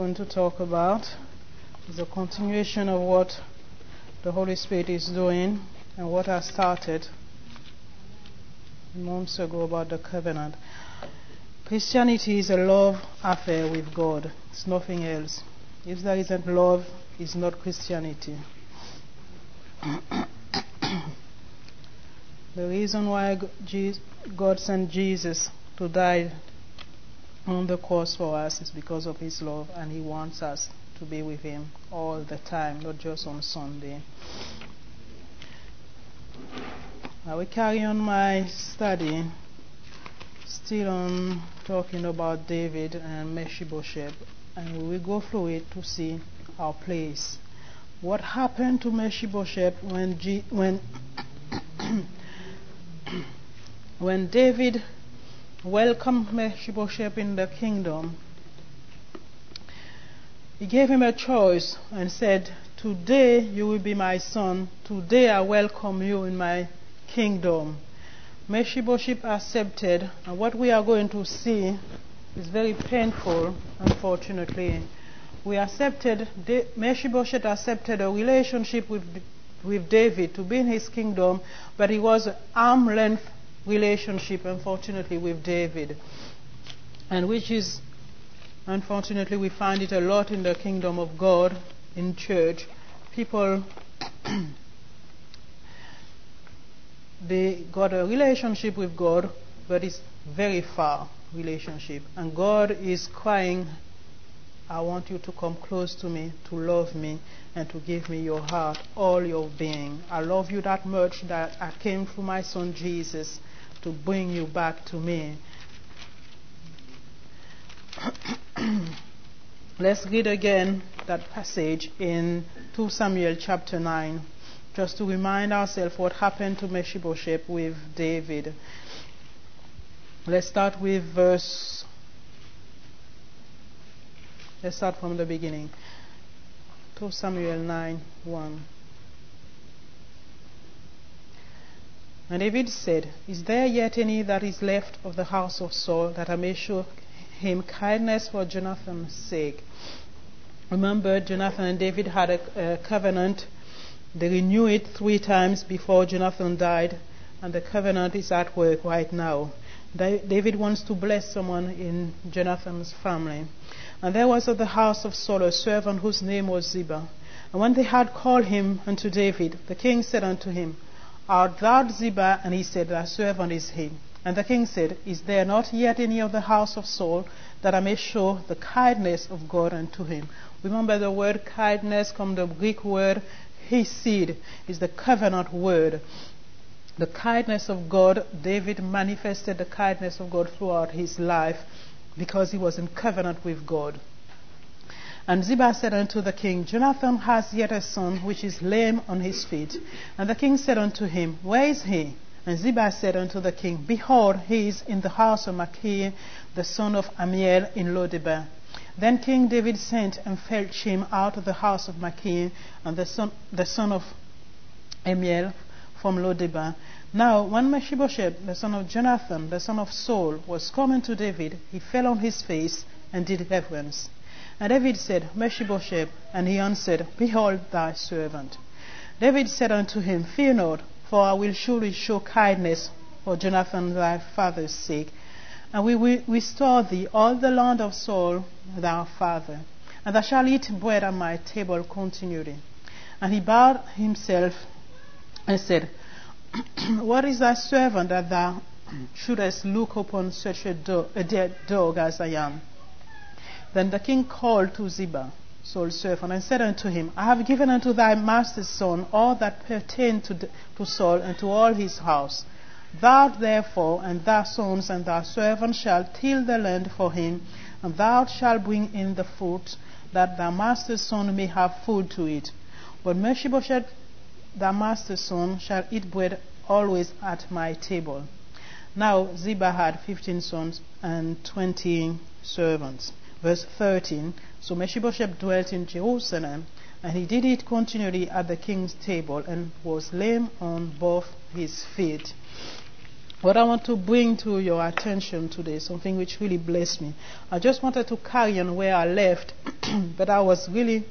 going to talk about is a continuation of what the Holy Spirit is doing and what I started months ago about the covenant. Christianity is a love affair with God. It's nothing else. If there isn't love, it's not Christianity. The reason why God sent Jesus to die on the cross for us is because of His love, and He wants us to be with Him all the time, not just on Sunday. I will carry on my study, still on talking about David and Mephibosheth, and we will go through it to see our place. What happened to Mephibosheth when David welcomed Mephibosheth in the kingdom? He gave him a choice and said, "Today you will be my son. Today I welcome you in my kingdom." Mephibosheth accepted, and what we are going to see is very painful, unfortunately. Mephibosheth accepted a relationship with David to be in his kingdom, but it was an arm-length relationship, unfortunately, with David. And which is, unfortunately, we find it a lot in the kingdom of God, in church. People, they got a relationship with God, but it's very far relationship. And God is crying, "I want you to come close to me, to love me, and to give me your heart, all your being. I love you that much that I came through my son Jesus to bring you back to me." Let's read again that passage in 2 Samuel chapter 9, just to remind ourselves what happened to Mephibosheth with David. Let's start from the beginning. 2 Samuel 9:1. And David said, "Is there yet any that is left of the house of Saul, that I may show him kindness for Jonathan's sake?" Remember, Jonathan and David had a covenant. They renewed it 3 times before Jonathan died, and the covenant is at work right now. David wants to bless someone in Jonathan's family. And there was at the house of Saul a servant whose name was Ziba. And when they had called him unto David, the king said unto him, "Art thou Ziba?" And he said, "Thy servant is he." And the king said, "Is there not yet any of the house of Saul, that I may show the kindness of God unto him?" Remember, the word kindness from the Greek word hesed, is the covenant word. The kindness of God. David manifested the kindness of God throughout his life because he was in covenant with God. And Ziba said unto the king, "Jonathan has yet a son which is lame on his feet." And the king said unto him, "Where is he?" And Ziba said unto the king, "Behold, he is in the house of Machir, the son of Amiel, in Lodebar." Then King David sent and fetched him out of the house of Machir, and the son of Amiel, from Lodebar. Now when Mephibosheth, the son of Jonathan, the son of Saul, was coming to David, he fell on his face and did reverence. And David said, "Mephibosheth," and he answered, "Behold thy servant." David said unto him, "Fear not, for I will surely show kindness for Jonathan thy father's sake, and we will restore thee all the land of Saul thy father, and thou shalt eat bread at my table continually." And he bowed himself and said, "What is thy servant that thou shouldest look upon such a dead dog as I am?" Then the king called to Ziba, Saul's servant, and said unto him, "I have given unto thy master's son all that pertained to Saul and to all his house. Thou therefore and thy sons and thy servants shall till the land for him, and thou shalt bring in the fruit, that thy master's son may have food to eat. But Mephibosheth, thy master's son, shall eat bread always at my table." Now Ziba had 15 sons and 20 servants. Verse 13. So Mephibosheth dwelt in Jerusalem, and he did eat continually at the king's table, and was lame on both his feet. what I want to bring to your attention today, something which really blessed me. I just wanted to carry on where I left, but I was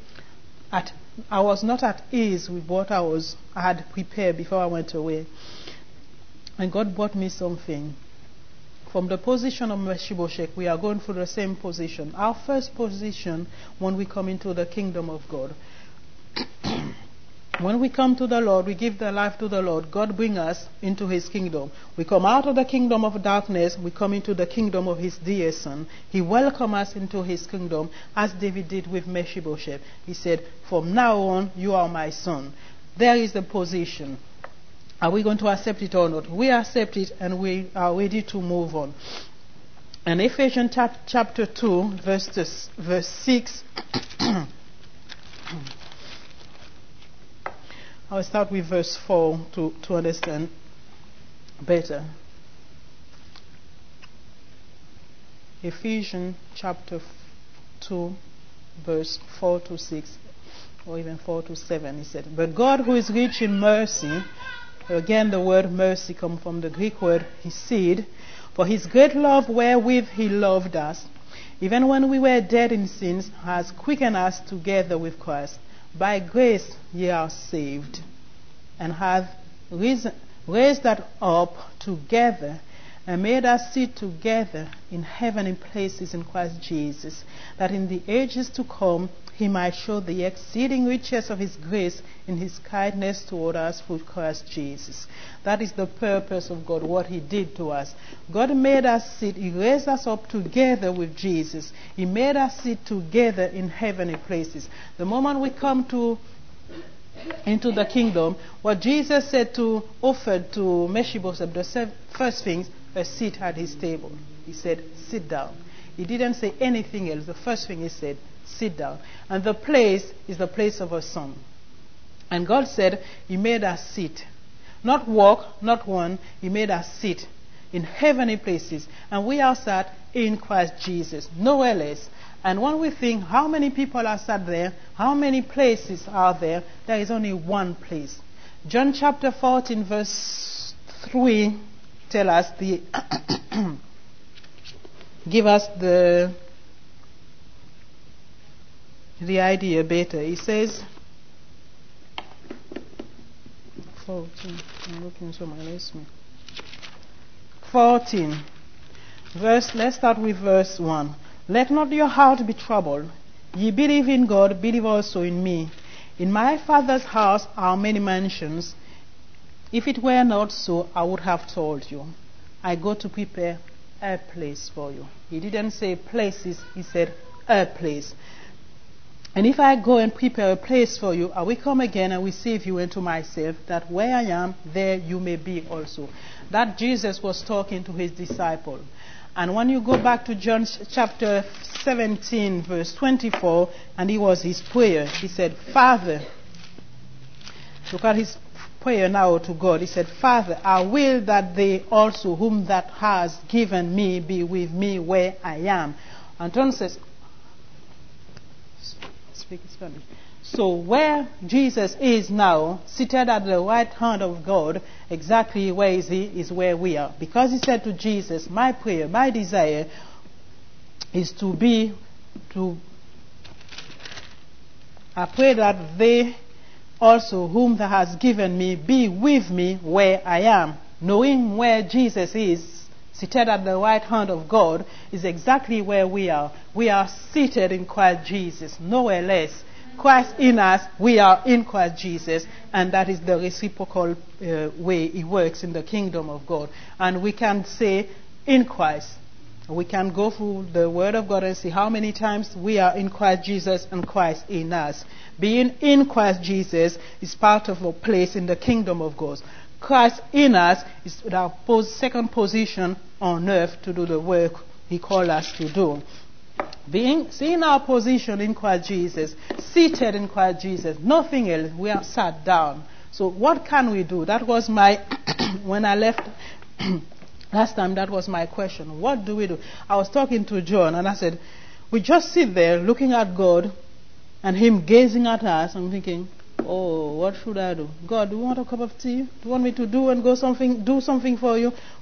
not at ease with what I had prepared before I went away. And God brought me something. From the position of Mephibosheth, we are going through the same position. Our first position when we come into the kingdom of God. When we come to the Lord, we give the life to the Lord. God brings us into His kingdom. We come out of the kingdom of darkness. We come into the kingdom of His dear Son. He welcomes us into His kingdom, as David did with Mephibosheth. He said, "From now on, you are my son." There is the position. Are we going to accept it or not? We accept it, and we are ready to move on. In Ephesians chapter 2, verse 6, I'll start with verse 4 to understand better. Ephesians chapter 2, verse 4 to 6, or even 4 to 7, he said, "But God, who is rich in mercy," again the word mercy comes from the Greek word hesed, "for His great love wherewith He loved us, even when we were dead in sins, has quickened us together with Christ. By grace ye are saved, and hath raised us up together, and made us sit together in heavenly places in Christ Jesus, that in the ages to come He might show the exceeding riches of His grace in His kindness toward us through Christ Jesus." That is the purpose of God, what He did to us. God made us sit, He raised us up together with Jesus. He made us sit together in heavenly places. The moment we come into the kingdom, what Jesus said offered to Mephibosheth, the first things, a seat at His table. He said, "Sit down." He didn't say anything else. The first thing He said, "Sit down." And the place is the place of a son. And God said He made us sit. Not walk, not run. He made us sit in heavenly places. And we are sat in Christ Jesus, nowhere less. And when we think how many people are sat there, how many places are there, there is only one place. John chapter 14 verse 3 tell us give us the idea better. He says, 14, I'm looking so my list. 14 verse, let's start with verse 1. "Let not your heart be troubled. Ye believe in God, believe also in me. In my Father's house are many mansions. If it were not so, I would have told you. I go to prepare a place for you." He didn't say places, He said a place. "And if I go and prepare a place for you, I will come again and receive you into myself, that where I am, there you may be also." That Jesus was talking to His disciples. And when you go back to John chapter 17, verse 24, and it was His prayer. He said, "Father," look at His prayer now to God. He said, "Father, I will that they also whom that has given me be with me where I am." Entonces, speak Spanish. So where Jesus is now, seated at the right hand of God, exactly where is He? Is where we are. Because He said to Jesus, "My prayer, my desire is I pray that they also whom thou hast given me be with me where I am." Knowing where Jesus is, seated at the right hand of God, is exactly where we are. We are seated in Christ Jesus, nowhere less. Christ in us, we are in Christ Jesus, and that is the reciprocal way it works in the kingdom of God. And we can say in Christ. We can go through the Word of God and see how many times we are in Christ Jesus and Christ in us. Being in Christ Jesus is part of a place in the kingdom of God. Christ in us is our second position on earth to do the work He called us to do. Seeing our position in Christ Jesus, seated in Christ Jesus, nothing else, we are sat down. So what can we do? That was when I left last time, that was my question. What do we do? I was talking to John and I said, we just sit there looking at God and Him gazing at us. I'm thinking, oh, what should I do? God, do you want a cup of tea? Do you want me to do something for you?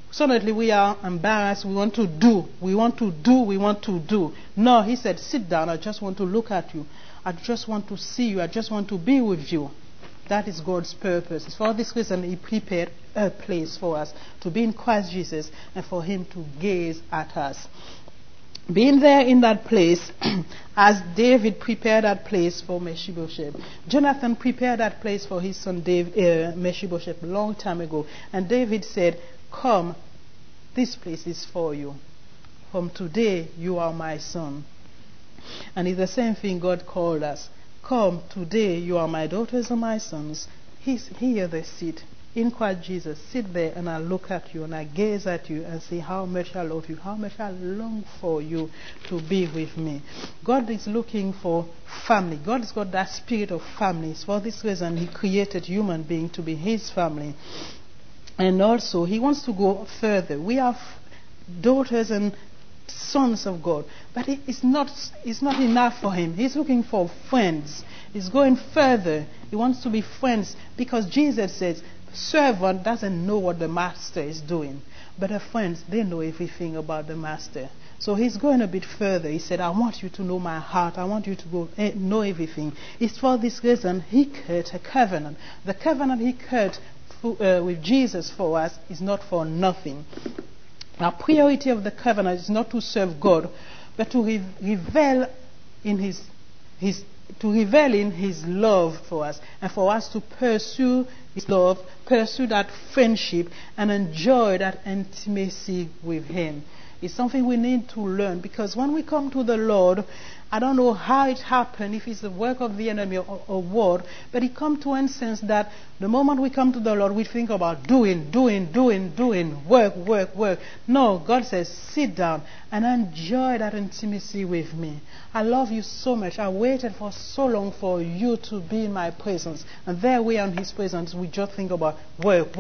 Suddenly we are embarrassed. We want to do. We want to do. We want to do. No, he said, sit down. I just want to look at you. I just want to see you. I just want to be with you. That is God's purpose. For this reason, he prepared a place for us to be in Christ Jesus and for him to gaze at us. Being there in that place, as David prepared that place for Mephibosheth, Jonathan prepared that place for his son Mephibosheth a long time ago. And David said, come, this place is for you. From today, you are my son. And it's the same thing God called us. Come, today, you are my daughters and my sons. Here they sit. In Christ Jesus, sit there and I look at you and I gaze at you and see how much I love you, how much I long for you to be with me. God is looking for family. God has got that spirit of families. For this reason, he created human being to be his family. And also, he wants to go further. We are daughters and sons of God. But it's not enough for him. He's looking for friends. He's going further. He wants to be friends because Jesus says, servant doesn't know what the master is doing. But the friends, they know everything about the master. So he's going a bit further. He said, I want you to know my heart. I want you to go know everything. It's for this reason he cut a covenant. The covenant he cut with Jesus for us is not for nothing. Our priority of the covenant is not to serve God, but to revel in his love for us, and for us to pursue his love, pursue that friendship, and enjoy that intimacy with him. It's something we need to learn, because when we come to the Lord, I don't know how it happened, if it's the work of the enemy or what, but it comes to a sense that the moment we come to the Lord, we think about doing, work. No, God says, sit down and enjoy that intimacy with me. I love you so much. I waited for so long for you to be in my presence. And there we are in his presence. We just think about work,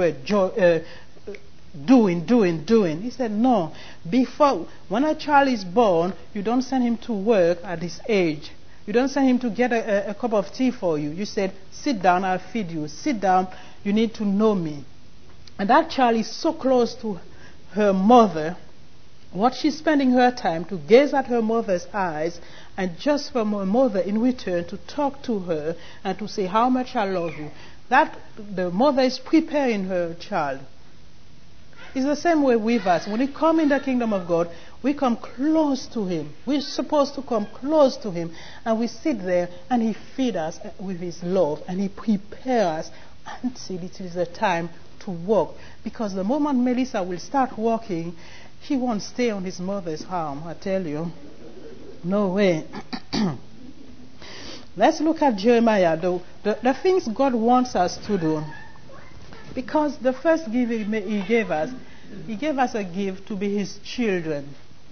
doing. He said, no. Before, when a child is born, you don't send him to work at this age. You don't send him to get a cup of tea for you. You said, sit down, I'll feed you. Sit down, you need to know me. And that child is so close to her mother. What she's spending her time to gaze at her mother's eyes, and just from her mother in return to talk to her and to say how much I love you. That the mother is preparing her child. It's the same way with us. When we come in the kingdom of God, we come close to him. We're supposed to come close to him. And we sit there and he feeds us with his love. And he prepares us until it is the time to walk. Because the moment Melissa will start walking, he won't stay on his mother's arm, I tell you. No way. Let's look at Jeremiah. The things God wants us to do. Because the first gift he gave us a gift to be his children.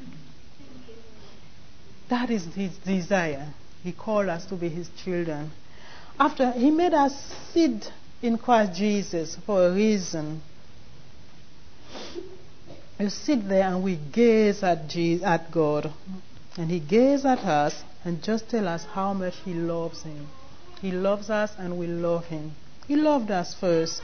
That is his desire. He called us to be his children. After he made us sit in Christ Jesus for a reason. You sit there and we gaze at God. And he gazes at us and just tell us how much he loves him. He loves us and we love him. He loved us first.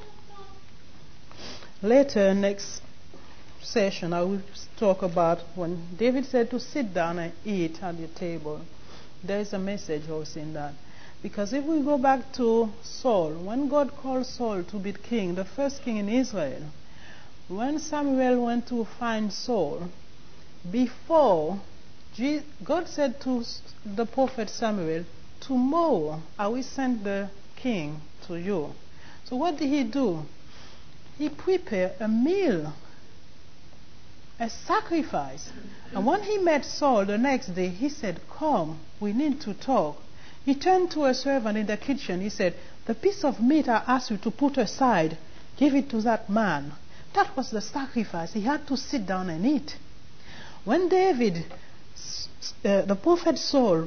Later, next session, I will talk about when David said to sit down and eat at the table. There is a message also in that. Because if we go back to Saul, when God called Saul to be king, the first king in Israel, when Samuel went to find Saul, before, God said to the prophet Samuel, tomorrow I will send the king to you. So what did he do? He prepared a meal, a sacrifice. And when he met Saul the next day, he said, come, we need to talk. He turned to a servant in the kitchen. He said, the piece of meat I asked you to put aside, give it to that man. That was the sacrifice. He had to sit down and eat. When the prophet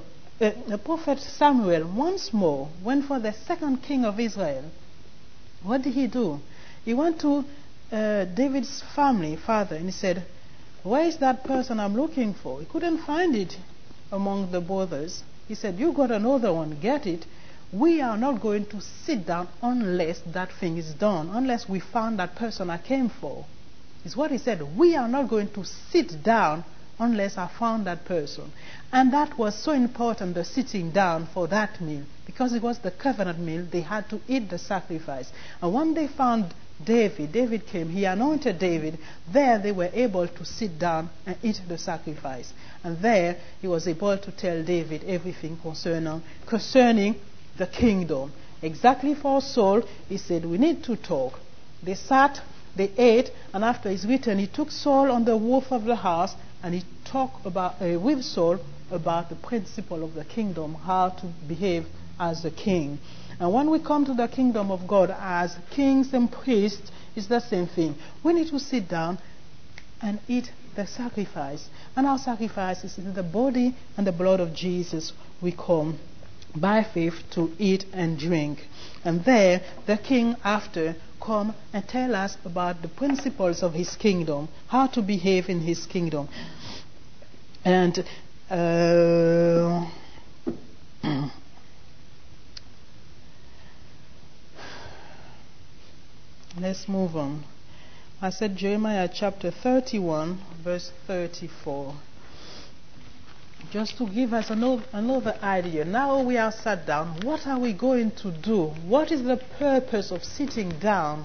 Samuel once more went for the second king of Israel, what did he do? He went to David's father, and he said, where is that person I'm looking for? He couldn't find it among the brothers. He said, you got another one, get it. We are not going to sit down unless that thing is done, unless we found that person I came for. is what he said, we are not going to sit down unless I found that person. And that was so important, the sitting down for that meal, because it was the covenant meal. They had to eat the sacrifice. And when they found David came, he anointed David. There they were able to sit down and eat the sacrifice. And there he was able to tell David everything concerning the kingdom. Exactly for Saul, he said, we need to talk. They sat, they ate, and after his return, he took Saul on the roof of the house, and he talked with Saul about the principle of the kingdom, how to behave as a king. And when we come to the kingdom of God as kings and priests, it's the same thing. We need to sit down and eat the sacrifice. And our sacrifice is in the body and the blood of Jesus. We come by faith to eat and drink. And there, the king after come and tell us about the principles of his kingdom, how to behave in his kingdom. And let's move on. I said Jeremiah chapter 31, verse 34. Just to give us another idea. Now we are sat down. What are we going to do? What is the purpose of sitting down?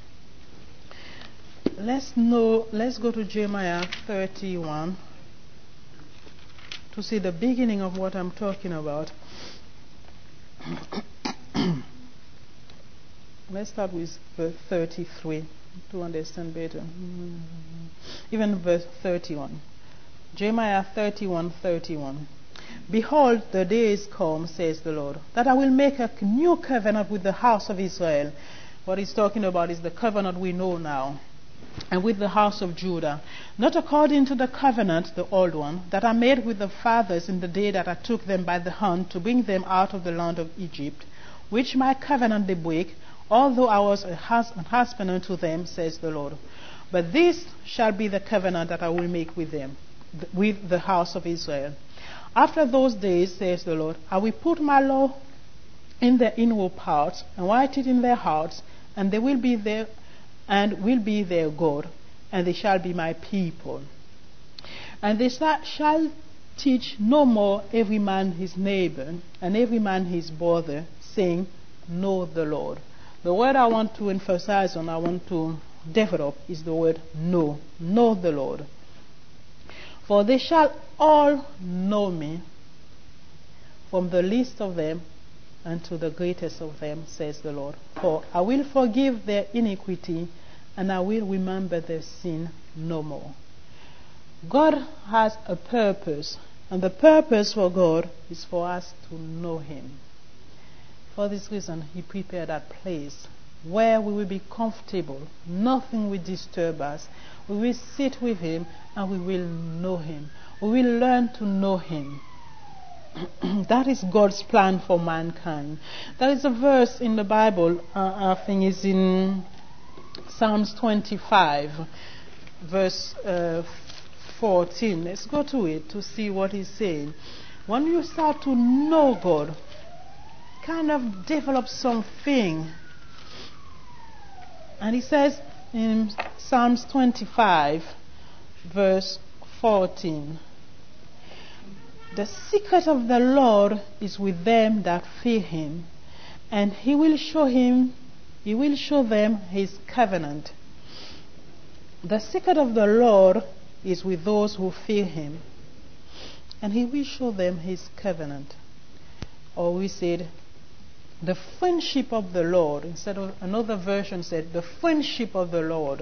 Let's go to Jeremiah 31 to see the beginning of what I'm talking about. Let's start with verse 33 to understand better. Even verse 31. Jeremiah 31:31. Behold, the days come, says the Lord, that I will make a new covenant with the house of Israel. What he's talking about is the covenant we know now. And with the house of Judah, not according to the covenant, the old one, that I made with the fathers in the day that I took them by the hand to bring them out of the land of Egypt, which my covenant they break, although I was a husband unto them, says the Lord. But this shall be the covenant that I will make with them, with the house of Israel. After those days, says the Lord, I will put my law in their inward parts and write it in their hearts, and they will be their God, and they shall be my people. And they shall teach no more every man his neighbor and every man his brother, saying, know the Lord. The word I want to emphasize on, I want to develop, is the word know. Know the Lord. For they shall all know me, from the least of them unto the greatest of them, says the Lord. For I will forgive their iniquity, and I will remember their sin no more. God has a purpose, and the purpose for God is for us to know Him. For this reason, He prepared that place where we will be comfortable. Nothing will disturb us. We will sit with Him and we will know Him. We will learn to know Him. That is God's plan for mankind. There is a verse in the Bible, I think it's in Psalms 25, verse 14. Let's go to it to see what He's saying. When you start to know God, kind of develop something. And He says in Psalms 25, verse 14, the secret of the Lord is with them that fear Him, and He will show them His covenant. The secret of the Lord is with those who fear Him, and He will show them His covenant. Or we said, the friendship of the Lord. Instead of, another version said, the friendship of the Lord.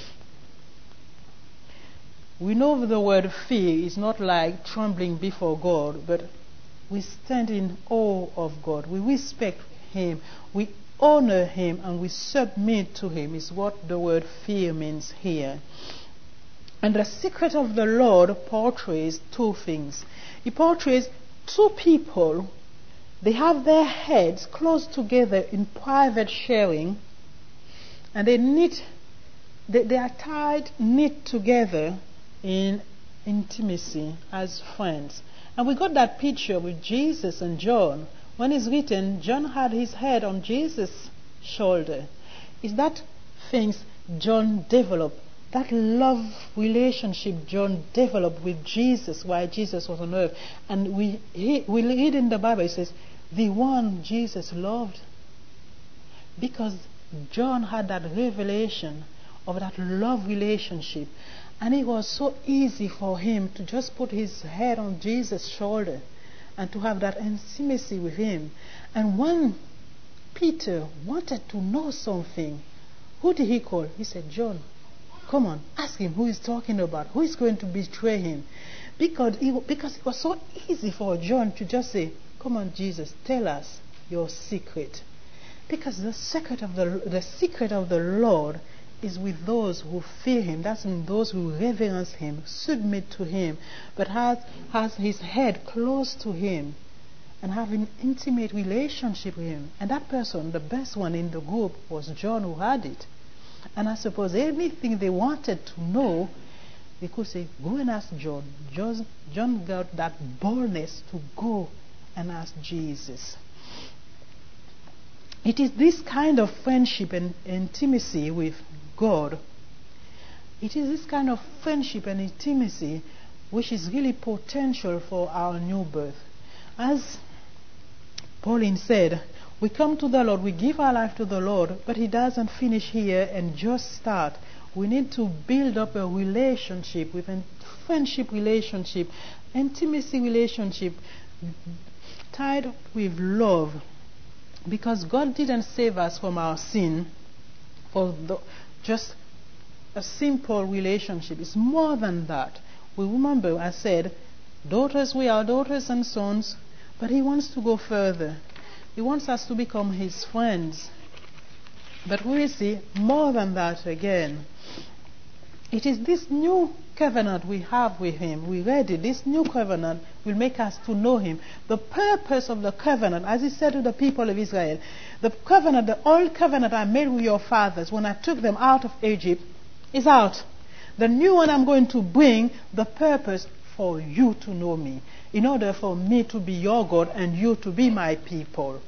We know the word fear is not like trembling before God, but we stand in awe of God. We respect Him. We honor Him and we submit to Him, is what the word fear means here. And the secret of the Lord portrays two things. It portrays two people. They have their heads close together in private sharing, and they are tied, knit together in intimacy as friends. And we got that picture with Jesus and John. When it's written, John had his head on Jesus' shoulder. Is that things John developed? that love relationship John developed with Jesus while Jesus was on earth. And we read in the Bible, it says, the one Jesus loved. Because John had that revelation of that love relationship. And it was so easy for him to just put his head on Jesus' shoulder and to have that intimacy with him. And when Peter wanted to know something, who did he call? He said, John, come on, ask him who he's talking about, who is going to betray him. Because it was so easy for John to just say, come on, Jesus, tell us your secret. Because the secret of the Lord is with those who fear him. That's in those who reverence him, submit to him, but has his head close to him and have an intimate relationship with him. And that person, the best one in the group, was John, who had it. And I suppose anything they wanted to know, they could say, go and ask John. John got that boldness to go and ask Jesus. It is this kind of friendship and intimacy with God. It is this kind of friendship and intimacy which is really potential for our new birth. As Pauline said, we come to the Lord, we give our life to the Lord, but He doesn't finish here and just start. We need to build up a relationship, with a friendship relationship, intimacy relationship, tied up with love. Because God didn't save us from our sin for just a simple relationship. It's more than that. We remember I said, daughters, we are daughters and sons, but He wants to go further. He wants us to become His friends. But we see more than that again. It is this new covenant we have with Him. We read it. This new covenant will make us to know Him. The purpose of the covenant, as He said to the people of Israel, the covenant, the old covenant I made with your fathers when I took them out of Egypt is out. The new one I'm going to bring, the purpose for you to know me, in order for me to be your God and you to be my people.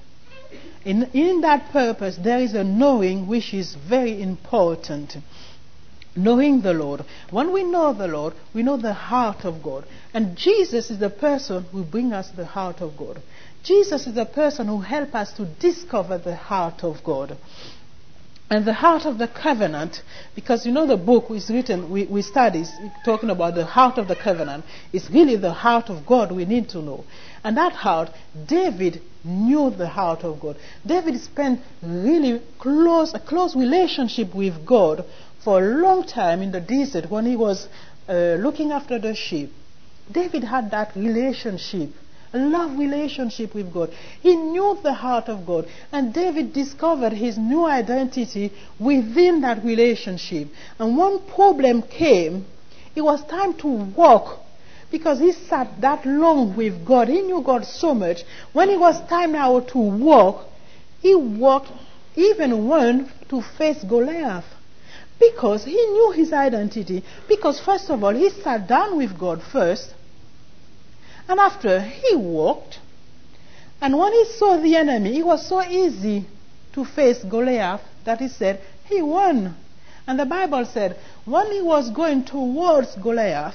In that purpose, there is a knowing which is very important. Knowing the Lord. When we know the Lord, we know the heart of God. And Jesus is the person who brings us the heart of God. Jesus is the person who helps us to discover the heart of God. And the heart of the covenant, because you know the book is written, we study, talking about the heart of the covenant, is really the heart of God we need to know. And that heart, David knew the heart of God. David spent really a close relationship with God for a long time in the desert when he was looking after the sheep. David had that relationship, a love relationship with God. He knew the heart of God. And David discovered his new identity within that relationship. And when problem came, it was time to walk. Because he sat that long with God. He knew God so much. When it was time now to walk, he walked even when to face Goliath. Because he knew his identity. Because first of all, he sat down with God first. And after, he walked. And when he saw the enemy, it was so easy to face Goliath that he said, he won. And the Bible said, when he was going towards Goliath,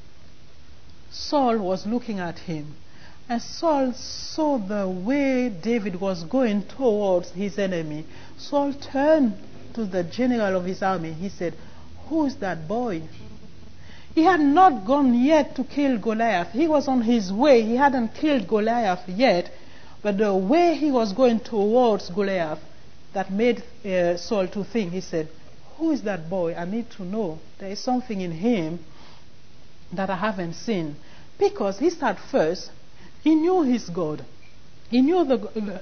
Saul was looking at him. And Saul saw the way David was going towards his enemy. Saul turned to the general of his army. He said, who is that boy? He had not gone yet to kill Goliath. He was on his way. He hadn't killed Goliath yet. But the way he was going towards Goliath, that made Saul to think. He said, who is that boy? I need to know. There is something in him that I haven't seen. Because he started first. He knew his God. He knew the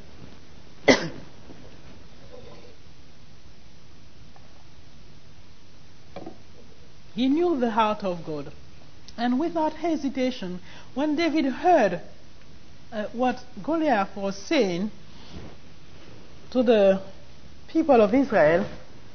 He knew the heart of God. And without hesitation, when David heard what Goliath was saying to the people of Israel,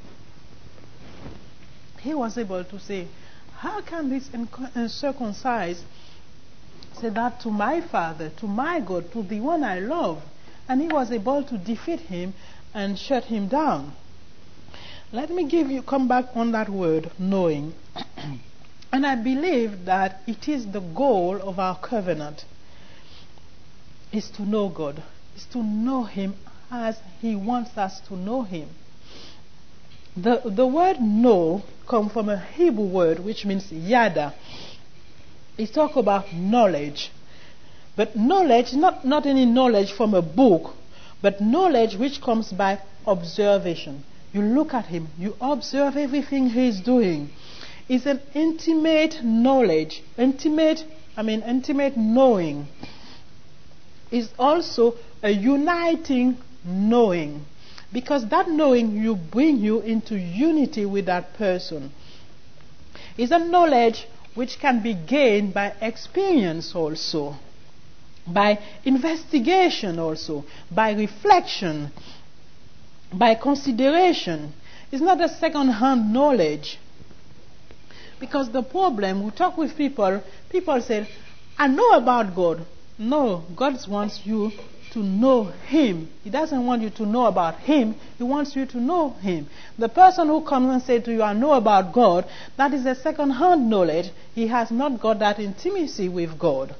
he was able to say, how can this uncircumcised say that to my Father, to my God, to the one I love? And he was able to defeat him and shut him down. Let me come back on that word, knowing. And I believe that it is the goal of our covenant, is to know God, is to know Him as He wants us to know Him. The word know comes from a Hebrew word which means yada. It talks about knowledge. But knowledge, not any knowledge from a book, but knowledge which comes by observation. You look at Him, you observe everything He is doing. It's an intimate knowledge, intimate knowing. It's also a uniting knowing. Because that knowing will bring you into unity with that person. It's a knowledge which can be gained by experience also, by investigation also, by reflection, by consideration. It's not a second-hand knowledge. Because the problem, we talk with people say, I know about God. No, God wants you to know Him. He doesn't want you to know about Him. He wants you to know Him. The person who comes and says to you, I know about God, that is a second-hand knowledge. He has not got that intimacy with God.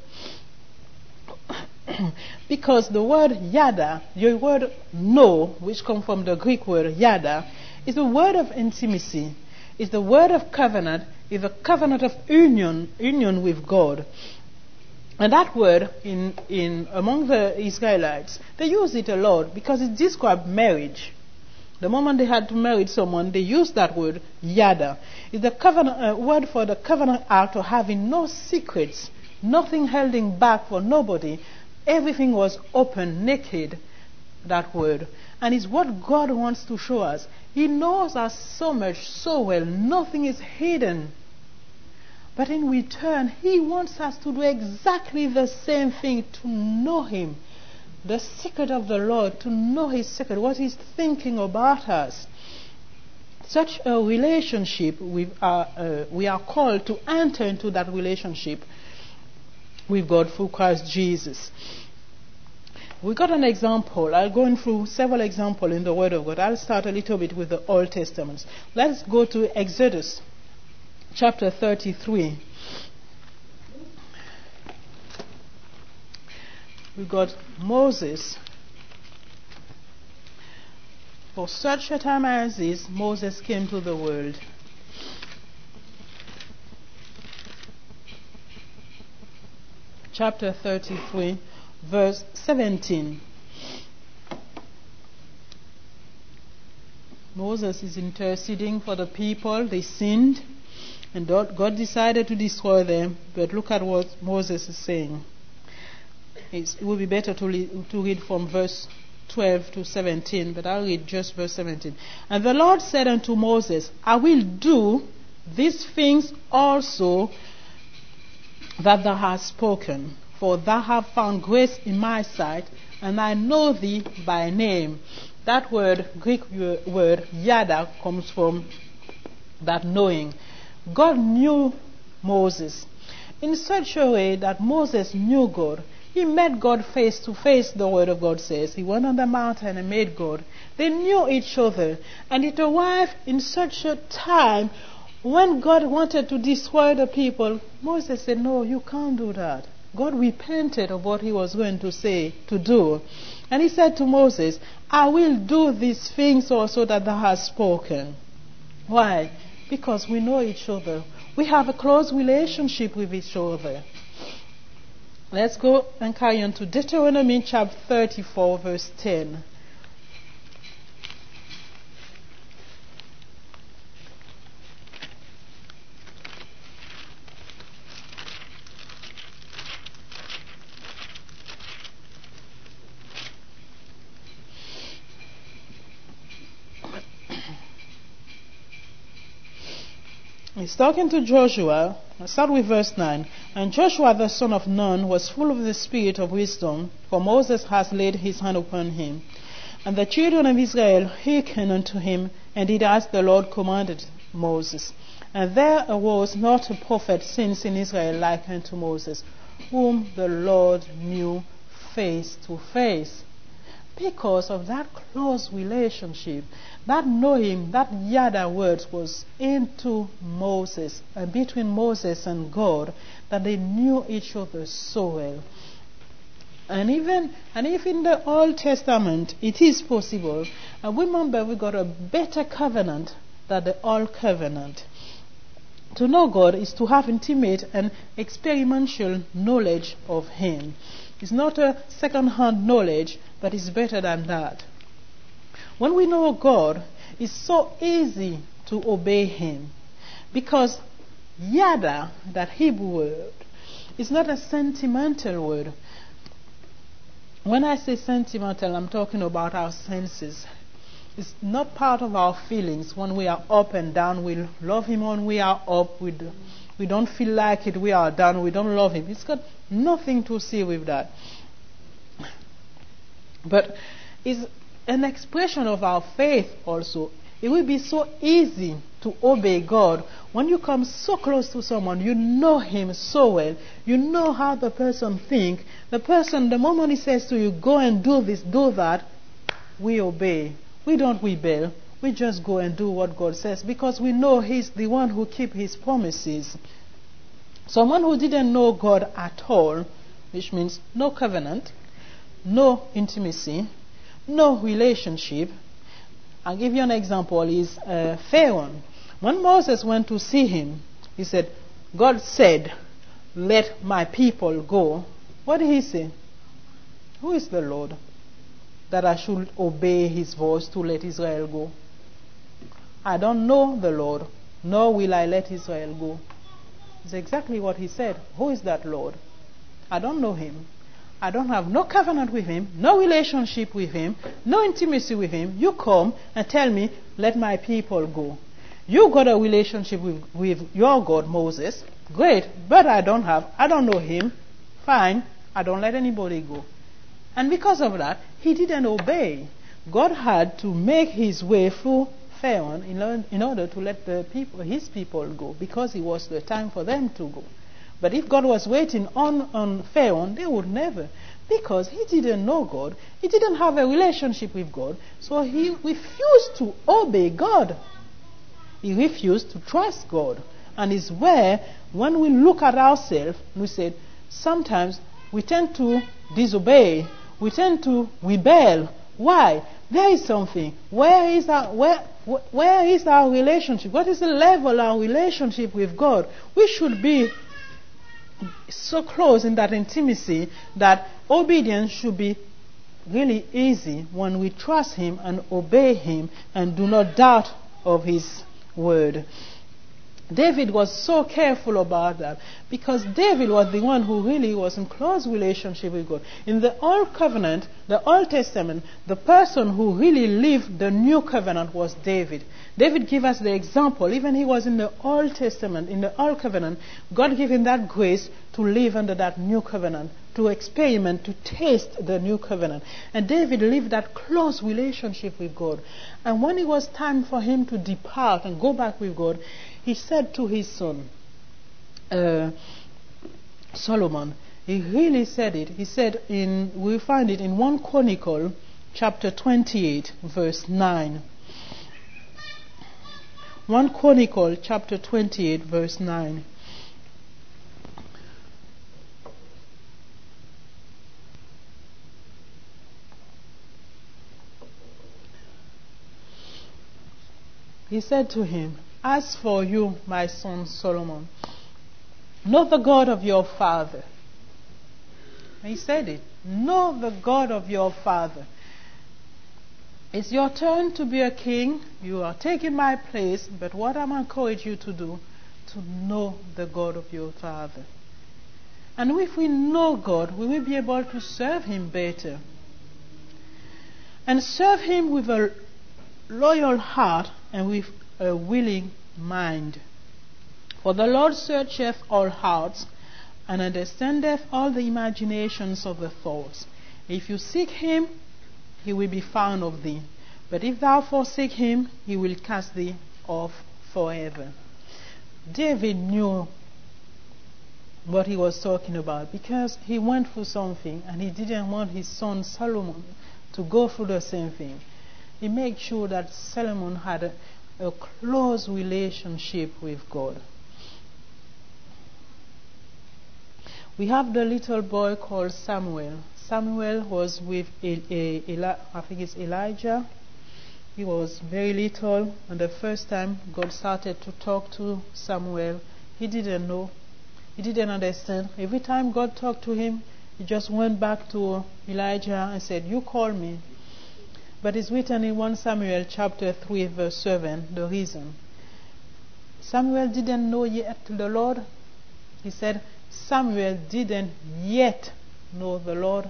Because the word yada, your word know, which comes from the Greek word yada, is a word of intimacy. It's the word of covenant. It's a covenant of union with God. And that word among the Israelites, they use it a lot because it describes marriage. The moment they had to marry someone, they used that word, yada. It's the word for the covenant act of having no secrets, nothing holding back for nobody. Everything was open, naked, that word. And it's what God wants to show us. He knows us so much, so well. Nothing is hidden. But in return, He wants us to do exactly the same thing, to know Him. The secret of the Lord, to know His secret, what He's thinking about us. Such a relationship, we are called to enter into that relationship with God through Christ Jesus. We got an example. I'll go through several examples in the Word of God. I'll start a little bit with the Old Testament. Let's go to Exodus chapter 33. We got Moses. For such a time as this, Moses came to the world. Chapter 33, verse 17. Moses is interceding for the people. They sinned, and God decided to destroy them. But look at what Moses is saying. It would be better to read from verse 12 to 17, but I'll read just verse 17. And the Lord said unto Moses, I will do these things also that thou hast spoken, for thou hast found grace in my sight, and I know thee by name. That word, Greek word, yada, comes from that knowing. God knew Moses in such a way that Moses knew God. He met God face to face, the Word of God says. He went on the mountain and met God. They knew each other. And it arrived in such a time when God wanted to destroy the people. Moses said, no, you can't do that. God repented of what he was going to do. And he said to Moses, I will do these things also that thou hast spoken. Why? Because we know each other. We have a close relationship with each other. Let's go and carry on to Deuteronomy chapter 34, verse 10. He's talking to Joshua. I'll start with verse 9. And Joshua the son of Nun was full of the spirit of wisdom, for Moses has laid his hand upon him. And the children of Israel hearkened unto him, and did as the Lord commanded Moses. And there arose not a prophet since in Israel like unto Moses, whom the Lord knew face to face. because of that close relationship. That knowing, that yada words was into Moses, and between Moses and God, that they knew each other so well. And if in the Old Testament it is possible, and remember we got a better covenant than the Old Covenant. To know God is to have intimate and experiential knowledge of Him. It's not a second-hand knowledge, but it's better than that. When we know God, it's so easy to obey Him, because yada, that Hebrew word, is not a sentimental word. When I say sentimental, I'm talking about our senses. It's not part of our feelings. When we are up and down, we love Him. When we are up, we don't feel like it. We are down, we don't love Him. It's got nothing to see with that. But it's an expression of our faith also. It will be so easy to obey God when you come so close to someone, you know him so well, you know how the person thinks. The person, the moment he says to you, go and do this, do that, we obey. We don't rebel. We just go and do what God says, because we know He's the one who keeps His promises. Someone who didn't know God at all, which means no covenant, no intimacy, no relationship. I'll give you an example, is Pharaoh. When Moses went to see him, he said, God said, let my people go. What did he say? Who is the Lord that I should obey His voice to let Israel go? I don't know the Lord, nor will I let Israel go. It's exactly what he said. Who is that Lord? I don't know Him. I don't have no covenant with Him, no relationship with Him, no intimacy with Him. You come and tell me, let my people go. You got a relationship with your God, Moses. Great, but I don't know Him. Fine, I don't let anybody go. And because of that, he didn't obey. God had to make His way through Pharaoh in order to let His people go, because it was the time for them to go. But if God was waiting on Pharaoh, they would never, because he didn't know God. He didn't have a relationship with God, so he refused to obey God. He refused to trust God. And it's where, when we look at ourselves, we say, sometimes we tend to disobey. We tend to rebel. Why? There is something. Where is our relationship? What is the level of our relationship with God? We should be so close in that intimacy that obedience should be really easy when we trust Him and obey Him and do not doubt of His word. David was so careful about that, because David was the one who really was in close relationship with God. In the Old Covenant, the Old Testament, the person who really lived the New Covenant was David. David gave us the example. Even he was in the Old Testament, in the Old Covenant, God gave him that grace to live under that New Covenant, to experiment, to taste the New Covenant. And David lived that close relationship with God. And when it was time for him to depart and go back with God, he said to his son, Solomon, he really said it. He said, we find it in 1 Chronicle, chapter 28, verse 9. 1 Chronicle, chapter 28, verse 9. He said to him, as for you, my son Solomon, know the God of your father. He said it. Know the God of your father. It's your turn to be a king. You are taking my place. But what I'm encouraging you to do, to know the God of your father. And if we know God, we will be able to serve Him better. And serve Him with a loyal heart and with a willing mind. For the Lord searcheth all hearts, and understandeth all the imaginations of the thoughts. If you seek Him, He will be found of thee. But if thou forsake Him, He will cast thee off forever. David knew what he was talking about, because he went through something and he didn't want his son Solomon to go through the same thing. He made sure that Solomon had a close relationship with God. We have the little boy called Samuel. Samuel was with I think it's Elijah. He was very little, and the first time God started to talk to Samuel, he didn't know. He didn't understand. Every time God talked to him, he just went back to Elijah and said, "You call me." But it's written in 1 Samuel chapter 3 verse 7, the reason. Samuel didn't know yet the Lord. He said, Samuel didn't yet know the Lord,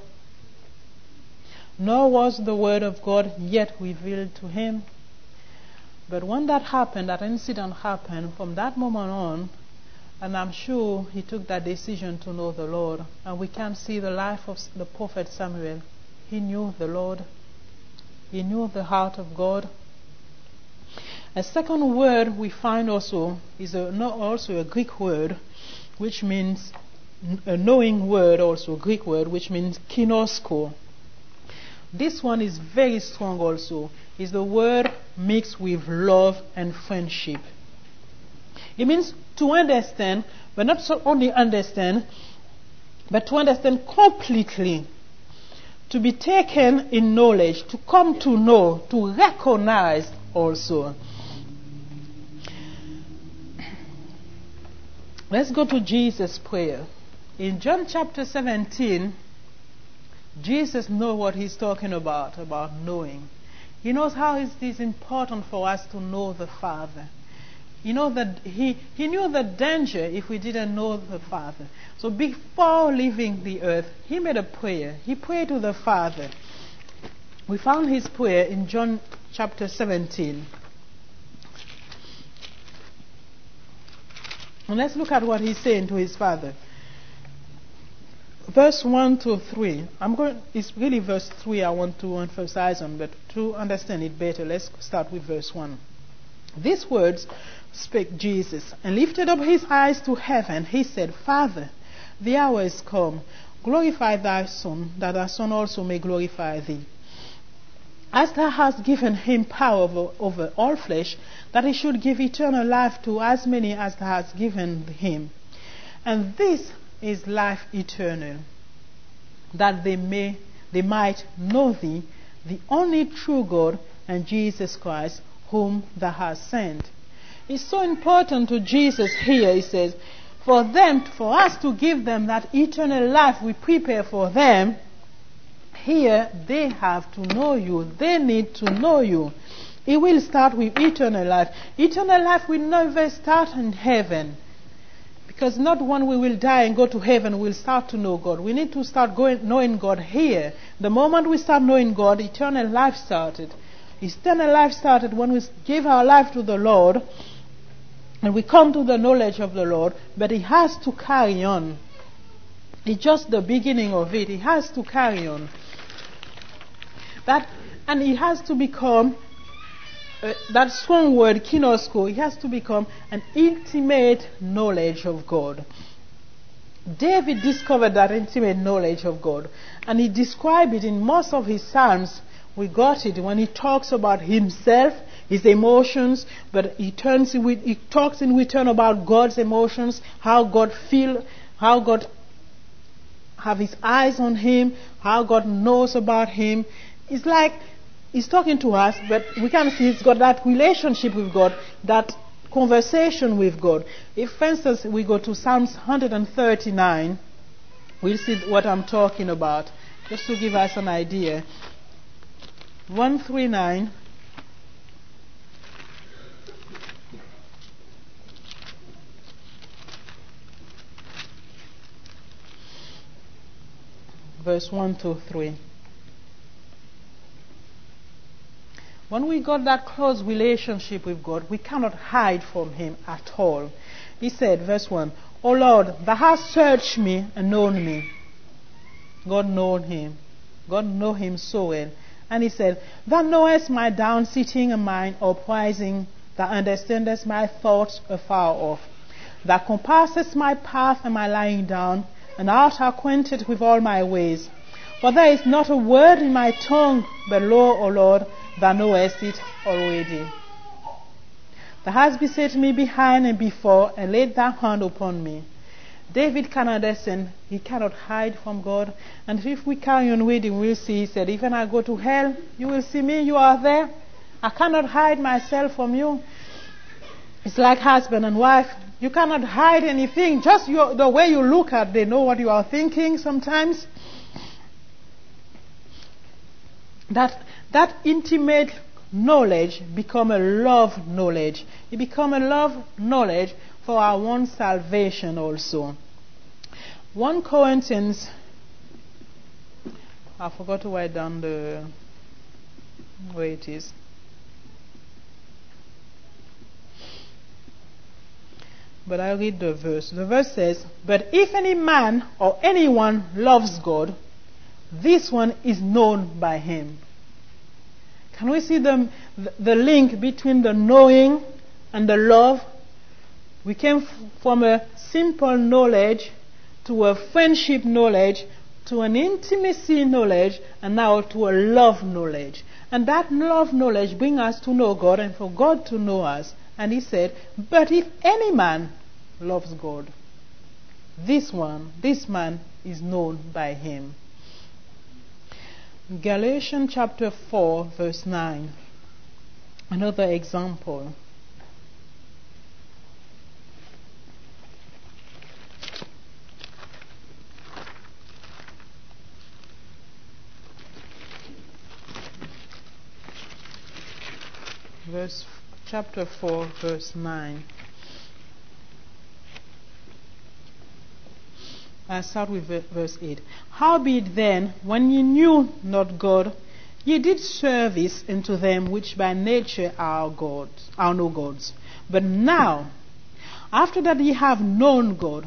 nor was the word of God yet revealed to him. But when that happened, that incident happened, from that moment on, and I'm sure he took that decision to know the Lord. And we can see the life of the prophet Samuel. He knew the Lord. He knew the heart of God. A second word we find also is also a Greek word, which means a knowing word, also a Greek word, which means kinosko. This one is very strong also. It's the word mixed with love and friendship. It means to understand, but not so only understand, but to understand completely. To be taken in knowledge, to come to know, to recognize also. Let's go to Jesus' prayer. In John chapter 17, Jesus knows what he's talking about knowing. He knows how it is important for us to know the Father. You know that he knew the danger if we didn't know the Father. So before leaving the earth, he made a prayer. He prayed to the Father. We found his prayer in John chapter 17. And let's look at what he's saying to his Father. Verse 1 to 3. It's really verse 3 I want to emphasize on, but to understand it better, let's start with verse 1. These words spake Jesus, and lifted up his eyes to heaven. He said, Father, the hour is come. Glorify thy Son, that thy Son also may glorify thee. As thou hast given him power over all flesh, that he should give eternal life to as many as thou hast given him. And this is life eternal, that they might know thee, the only true God, and Jesus Christ, whom thou hast sent. It's so important to Jesus here, he says, for us to give them that eternal life we prepare for them. Here, they have to know you. They need to know you. It will start with eternal life. Eternal life will never start in heaven. Because not when we will die and go to heaven we'll start to know God. We need to start knowing God here. The moment we start knowing God, eternal life started. Eternal life started when we give our life to the Lord and we come to the knowledge of the Lord, but it has to carry on. It's just the beginning of it. It has to carry on. And it has to become, that strong word, kinosko, it has to become an intimate knowledge of God. David discovered that intimate knowledge of God, and he described it in most of his Psalms. We got it when he talks about himself, his emotions, but he talks in return about God's emotions, how God feels, how God have his eyes on him, how God knows about him. It's like he's talking to us, but we can see he's got that relationship with God, that conversation with God. If, for instance, we go to Psalms 139, we'll see what I'm talking about, just to give us an idea. 139. Verse 1 to 3. When we got that close relationship with God, we cannot hide from him at all. He said, verse 1, O Lord, thou hast searched me and known me. God known him. God know him so well. And he said, Thou knowest my down sitting and mine uprising. Thou understandest my thoughts afar off. Thou compassest my path and my lying down, and art acquainted with all my ways. For there is not a word in my tongue, but lo, O Lord, thou knowest it already. Thou hast beset me behind and before, and laid thy hand upon me. David cannot listen. He cannot hide from God. And if we carry on reading, we'll see, he said, even I go to hell, you will see me, you are there. I cannot hide myself from you. It's like husband and wife. You cannot hide anything. Just the way you look at, they know what you are thinking sometimes. That intimate knowledge become a love knowledge. It become a love knowledge for our own salvation also. 1 Corinthians, I forgot to write down where it is. But I'll read the verse. The verse says, but if any man or anyone loves God, this one is known by him. Can we see the link between the knowing and the love? We came from a simple knowledge to a friendship knowledge to an intimacy knowledge and now to a love knowledge. And that love knowledge brings us to know God and for God to know us. And he said, but if any man loves God, this man is known by him. Galatians chapter 4 verse 9. Another example. Chapter 4 verse 9. I start with verse 8. Howbeit then, when ye knew not God, ye did service unto them which by nature are no gods. But now, after that ye have known God,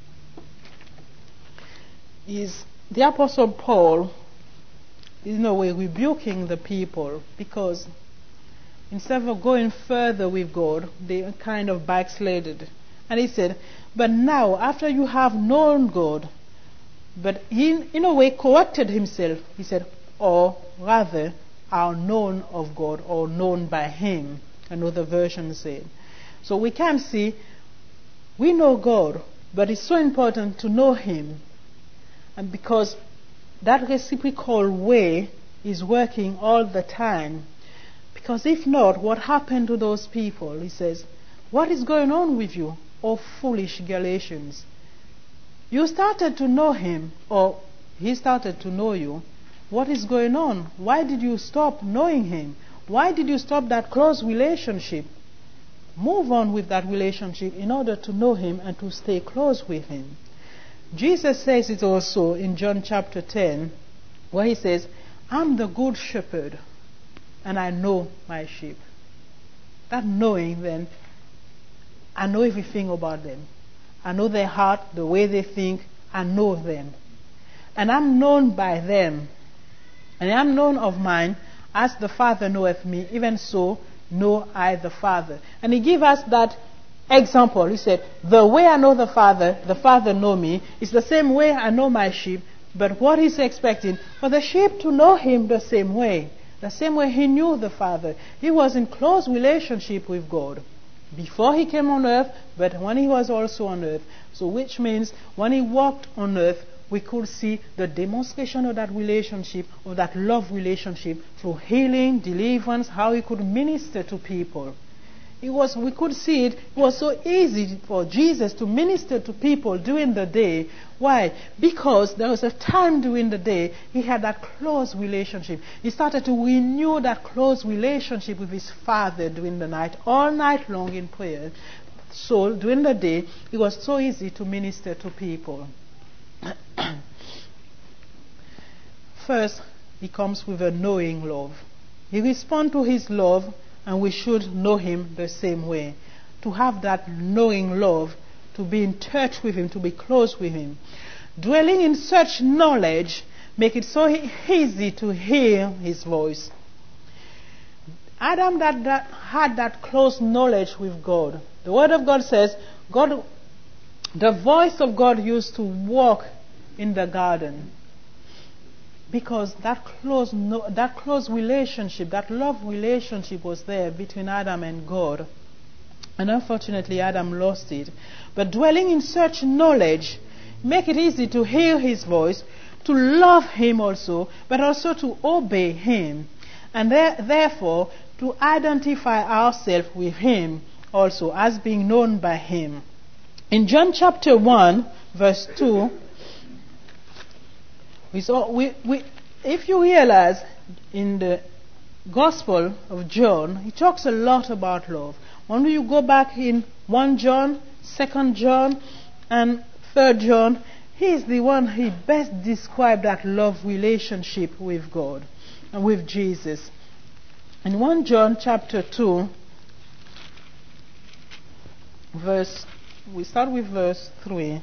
is the Apostle Paul is in a way rebuking the people, because instead of going further with God, they kind of backslided. And he said, but now, after you have known God, but he in a way corrected himself. He said, or rather, are known of God, or known by him, another version said. So we can see, we know God, but it's so important to know him. And because that reciprocal way is working all the time. Because if not, what happened to those people? He says, what is going on with you, O foolish Galatians? You started to know him, or he started to know you. What is going on? Why did you stop knowing him? Why did you stop that close relationship? Move on with that relationship in order to know him and to stay close with him. Jesus says it also in John chapter 10, where he says, I'm the good shepherd, and I know my sheep. That knowing, then, I know everything about them. I know their heart, the way they think. I know them. And I'm known by them. And I am known of mine, as the Father knoweth me, even so know I the Father. And he gave us that example. He said, the way I know the Father know me, is the same way I know my sheep. But what he's expecting, for the sheep to know him the same way he knew the Father. He was in close relationship with God before he came on earth, but when he was also on earth. So which means when he walked on earth, we could see the demonstration of that relationship, of that love relationship, through healing, deliverance, how he could minister to people. We could see it was so easy for Jesus to minister to people during the day. Why? Because there was a time during the day he had that close relationship. He started to renew that close relationship with his Father during the night, all night long in prayer. So during the day, it was so easy to minister to people. First, he comes with a knowing love. He responds to his love, and we should know him the same way. To have that knowing love, to be in touch with him, to be close with him. Dwelling in such knowledge make it so easy to hear his voice. Adam that had that close knowledge with God. The Word of God says, the voice of God used to walk in the garden. because that close relationship, that love relationship was there between Adam and God. And unfortunately, Adam lost it. But dwelling in such knowledge make it easy to hear his voice, to love him also, but also to obey him. And therefore, to identify ourselves with him also as being known by him. In John chapter 1, verse 2, if you realize in the Gospel of John, he talks a lot about love. When you go back in 1 John, 2 John, and 3 John, he is the one who best described that love relationship with God and with Jesus. In 1 John chapter 2, we start with verse 3.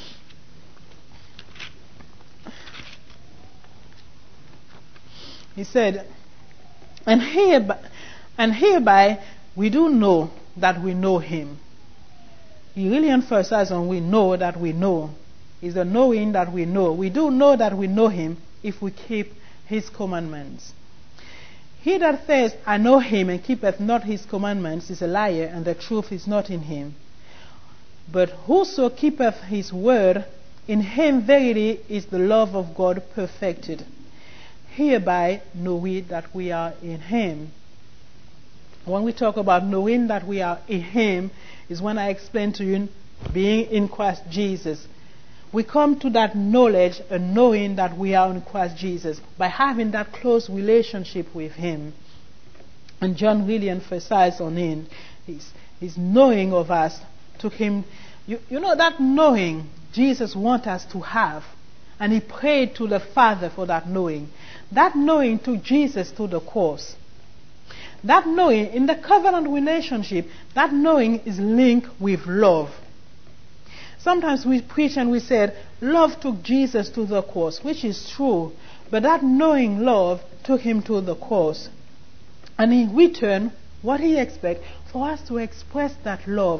He said, and hereby we do know that we know him. He really emphasizes on we know that we know. It's the knowing that we know. We do know that we know him if we keep his commandments. He that says, I know him, and keepeth not his commandments, is a liar, and the truth is not in him. But whoso keepeth his word, in him verily is the love of God perfected. Hereby know we that we are in him. When we talk about knowing that we are in him, is when I explain to you being in Christ Jesus. We come to that knowledge and knowing that we are in Christ Jesus by having that close relationship with him. And John really emphasized on it. His knowing of us took him. You know that knowing Jesus wants us to have. And he prayed to the Father for that knowing. That knowing took Jesus to the cross. That knowing, in the covenant relationship, that knowing is linked with love. Sometimes we preach and we said, love took Jesus to the cross, which is true. But that knowing love took him to the cross. And in return, what he expects, for us to express that love,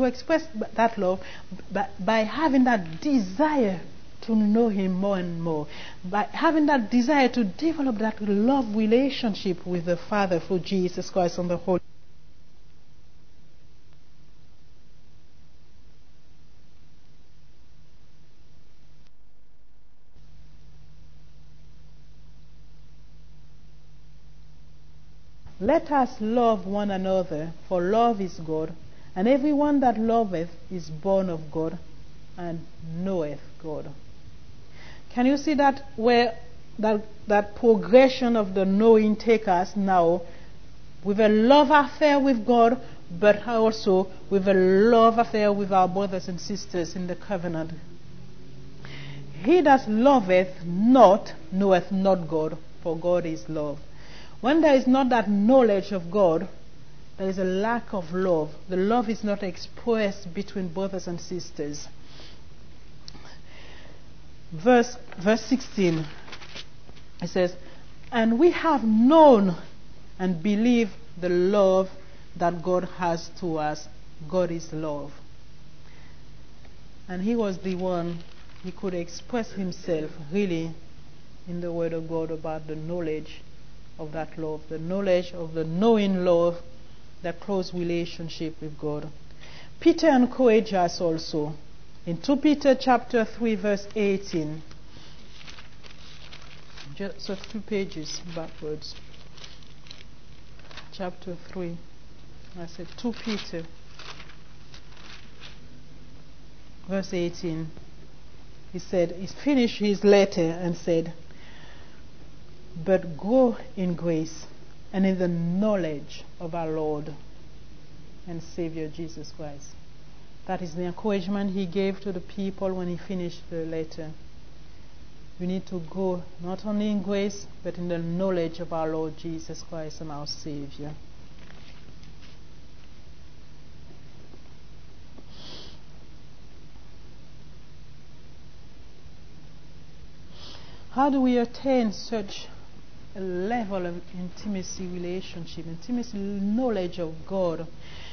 by having that desire to know him more and more, by having that desire to develop that love relationship with the Father through Jesus Christ and the Holy Spirit. Let us love one another, for love is God, and everyone that loveth is born of God and knoweth God. Can you see that where that progression of the knowing take us now with a love affair with God, but also with a love affair with our brothers and sisters in the covenant? He that loveth not knoweth not God, for God is love. When there is not that knowledge of God, there is a lack of love. The love is not expressed between brothers and sisters. Verse 16, it says, and we have known and believed the love that God has to us. God is love. And he was the one, he could express himself really in the Word of God about the knowledge of that love, the knowledge of the knowing love, that close relationship with God. Peter encouraged us also in 2 Peter chapter 3 verse 18. Just a few pages backwards. Chapter 3. I said 2 Peter verse 18. He said, he finished his letter and said, but grow in grace and in the knowledge of our Lord and Savior Jesus Christ. That is the encouragement he gave to the people when he finished the letter. We need to grow not only in grace, but in the knowledge of our Lord Jesus Christ and our Savior. How do we attain such a level of intimacy relationship, intimacy knowledge of God?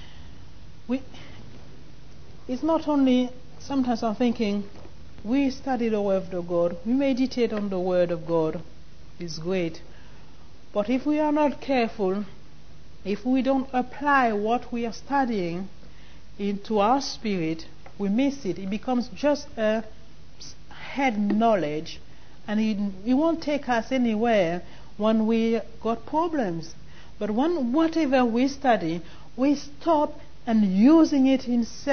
It's not only, sometimes I'm thinking, we study the Word of God, we meditate on the Word of God, is great. But if we are not careful, if we don't apply what we are studying into our spirit, we miss it. It becomes just a head knowledge, and it won't take us anywhere when we got problems. But when whatever we study, we stop and using it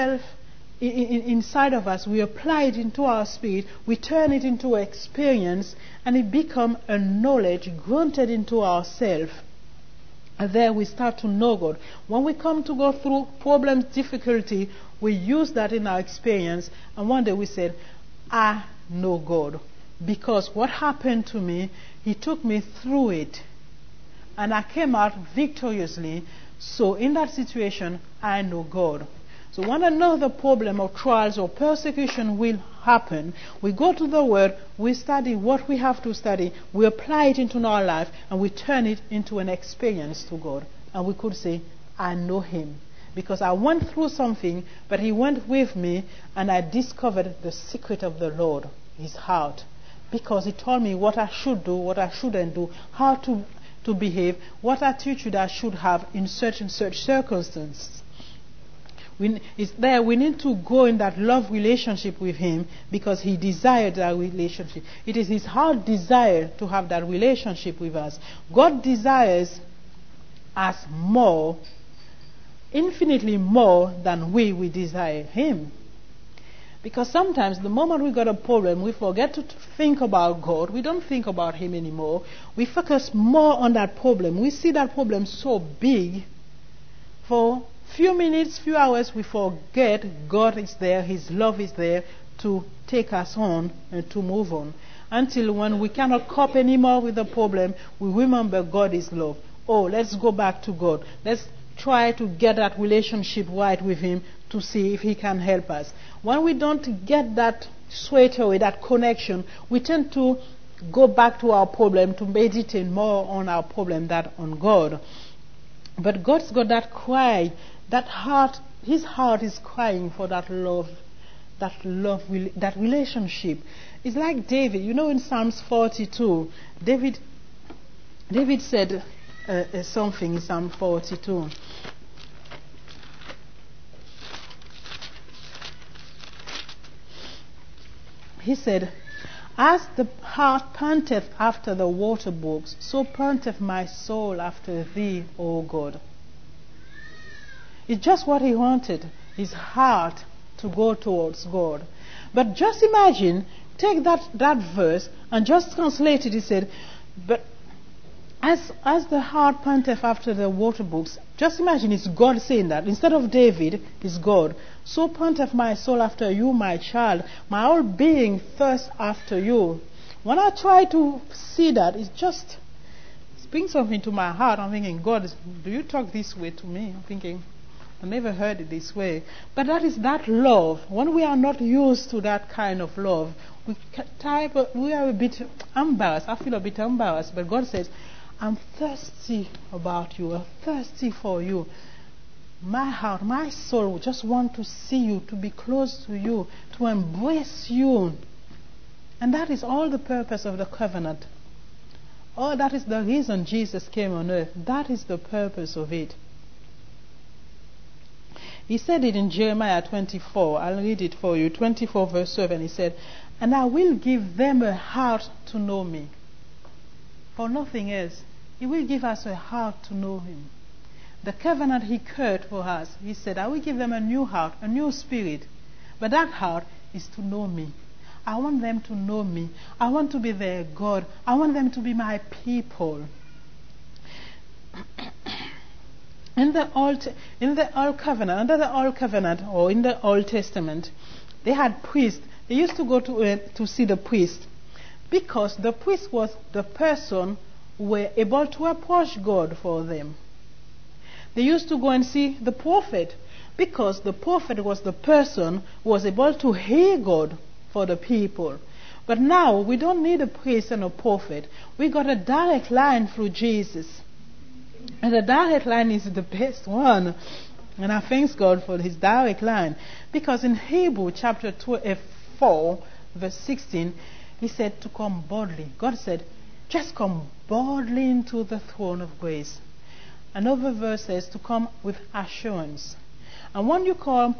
inside of us, we apply it into our spirit, we turn it into experience, and it becomes a knowledge granted into ourselves. And there we start to know God. When we come to go through problems, difficulty, we use that in our experience, and one day we said, I know God. Because what happened to me, He took me through it, and I came out victoriously. So in that situation, I know God. So when another problem or trials or persecution will happen, we go to the Word, we study what we have to study, we apply it into our life, and we turn it into an experience to God. And we could say, I know Him. Because I went through something, but He went with me, and I discovered the secret of the Lord, His heart. Because He told me what I should do, what I shouldn't do, how to behave, what attitude I should have in such and such circumstances. We need to go in that love relationship with Him because He desired that relationship. It is His heart desire to have that relationship with us. God desires us more, infinitely more than we desire Him. Because sometimes the moment we got a problem, we forget to think about God. We don't think about Him anymore. We focus more on that problem. We see that problem so big. For few minutes, few hours, we forget God is there, His love is there to take us on and to move on. Until when we cannot cope anymore with the problem, we remember God is love. Oh, let's go back to God. Let's try to get that relationship right with Him to see if He can help us. When we don't get that straight away, that connection, we tend to go back to our problem, to meditate more on our problem than on God. But God's got that cry, that heart, His heart is crying for that love, that relationship. It's like David, in Psalms 42, David said something in Psalm 42. He said, as the hart panteth after the water brooks, so panteth my soul after Thee, O God. It's just what he wanted, his heart to go towards God. But just imagine, take that verse and just translate it. He said, but as the hart panteth after the water brooks, just imagine it's God saying that. Instead of David, it's God. So panteth my soul after You, my child. My whole being thirsts after You. When I try to see that, it brings something to my heart. I'm thinking, God, do You talk this way to me? I'm thinking, I never heard it this way. But that is that love. When we are not used to that kind of love, we are a bit embarrassed. I feel a bit embarrassed. But God says, I'm thirsty about You. I'm thirsty for You. My heart, my soul just want to see You, to be close to You, to embrace You. And that is all the purpose of the covenant. Oh, that is the reason Jesus came on earth. That is the purpose of it. He said it in Jeremiah 24. I'll read it for you. 24 verse 7. He said, and I will give them a heart to know Me. For nothing else. He will give us a heart to know Him. The covenant He cut for us, He said, I will give them a new heart, a new spirit. But that heart is to know Me. I want them to know Me. I want to be their God. I want them to be My people. In the Old Covenant, under the Old Covenant, or in the Old Testament, they had priests. They used to go to see the priest, because the priest was the person who were able to approach God for them. They used to go and see the prophet, because the prophet was the person who was able to hear God for the people. But now we don't need a priest and a prophet. We got a direct line through Jesus. And the direct line is the best one. And I thank God for His direct line. Because in Hebrew chapter 4, verse 16, He said to come boldly. God said, just come boldly into the throne of grace. Another verse says to come with assurance. And when you come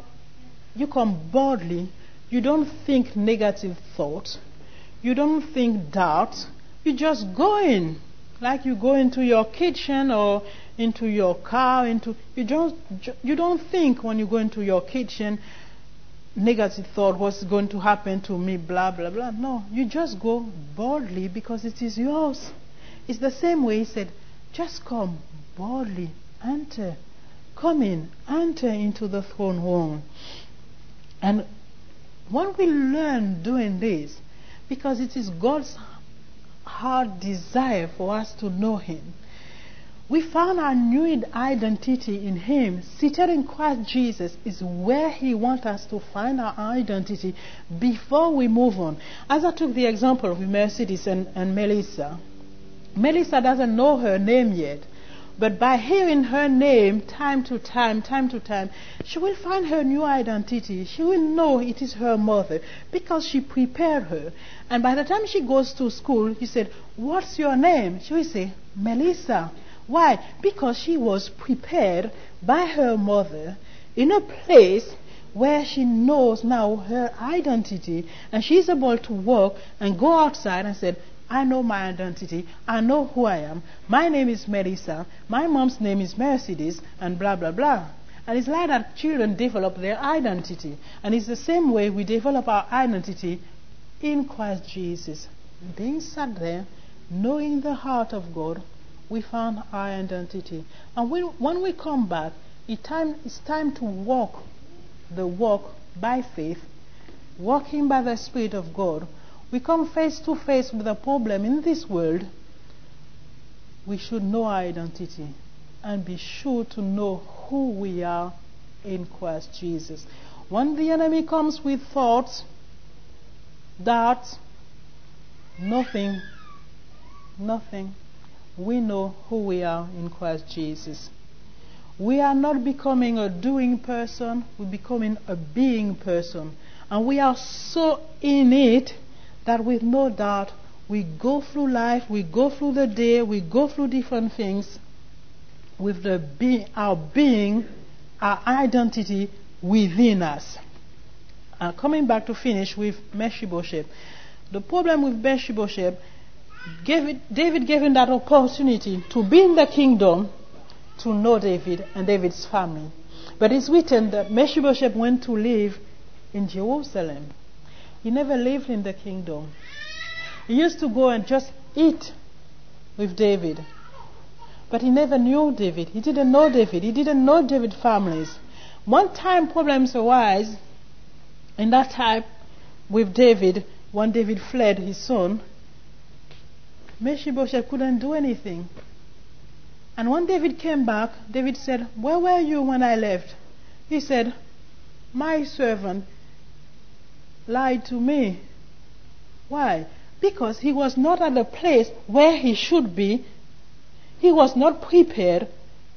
boldly, you don't think negative thoughts. You don't think doubt. You just go in. Like you go into your kitchen or into your car. You don't think when you go into your kitchen, negative thought, what's going to happen to me, blah, blah, blah. No, you just go boldly because it is yours. It's the same way he said, just come boldly, enter. Come in, enter into the throne room. And when we learn doing this, because it is God's heart desire for us to know Him, we found our new identity in Him. Seated in Christ Jesus is where He wants us to find our identity before we move on. As I took the example of Mercedes and Melissa, Melissa doesn't know her name yet. But by hearing her name time to time, she will find her new identity. She will know it is her mother because she prepared her. And by the time she goes to school, he said, "What's your name?" She will say, "Melissa." Why? Because she was prepared by her mother in a place where she knows now her identity, and she's able to walk and go outside and say, I know my identity. I know who I am. My name is Melissa. My mom's name is Mercedes, and blah, blah, blah. And it's like that children develop their identity. And it's the same way we develop our identity in Christ Jesus. Being sat there, knowing the heart of God, we found our identity. And when we come back, it's time to walk the walk by faith, walking by the Spirit of God. We come face to face with a problem in this world. We should know our identity and be sure to know who we are in Christ Jesus. When the enemy comes with thoughts, doubts, nothing, we know who we are in Christ Jesus. We are not becoming a doing person, we're becoming a being person. And we are so in it that with no doubt, we go through life, we go through the day, we go through different things with our being, our identity within us. Coming back to finish with Mephibosheth. The problem with Mephibosheth, David gave him that opportunity to be in the kingdom, to know David and David's family. But it's written that Mephibosheth went to live in Jerusalem. He never lived in the kingdom. He used to go and just eat with David. But he never knew David. He didn't know David. He didn't know David's families. One time problems arise, in that time with David, when David fled his son, Mephibosheth couldn't do anything. And when David came back, David said, "Where were you when I left?" He said, "My servant lied to me." Why? Because he was not at the place where he should be. He was not prepared